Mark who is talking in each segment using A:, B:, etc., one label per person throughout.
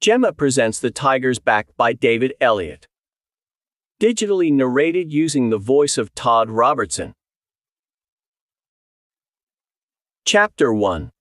A: Gemma presents The Tiger's Back by David Elliott. Digitally narrated using the voice of Todd Robertson. Chapter 1.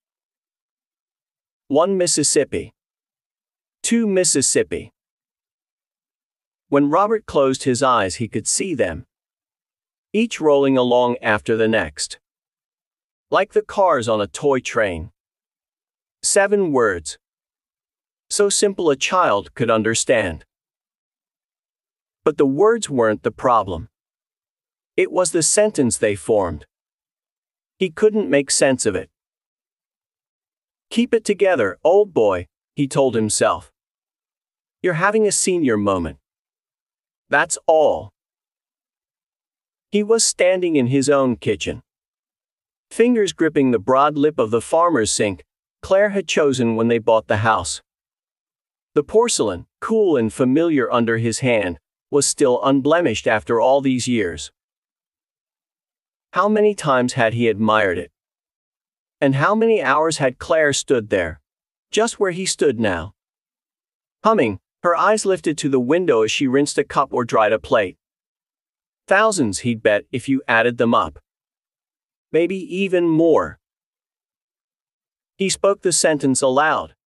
A: 1 Mississippi. 2 Mississippi. When Robert closed his eyes, he could see them, each rolling along after the next, like the cars on a toy train. 7 words. So simple a child could understand. But the words weren't the problem. It was the sentence they formed. He couldn't make sense of it. Keep it together, old boy, he told himself. You're having a senior moment. That's all. He was standing in his own kitchen, fingers gripping the broad lip of the farmer's sink Claire had chosen when they bought the house. The porcelain, cool and familiar under his hand, was still unblemished after all these years. How many times had he admired it? And how many hours had Claire stood there, just where he stood now? Humming, her eyes lifted to the window as she rinsed a cup or dried a plate. Thousands, he'd bet, if you added them up. Maybe even more. He spoke the sentence aloud.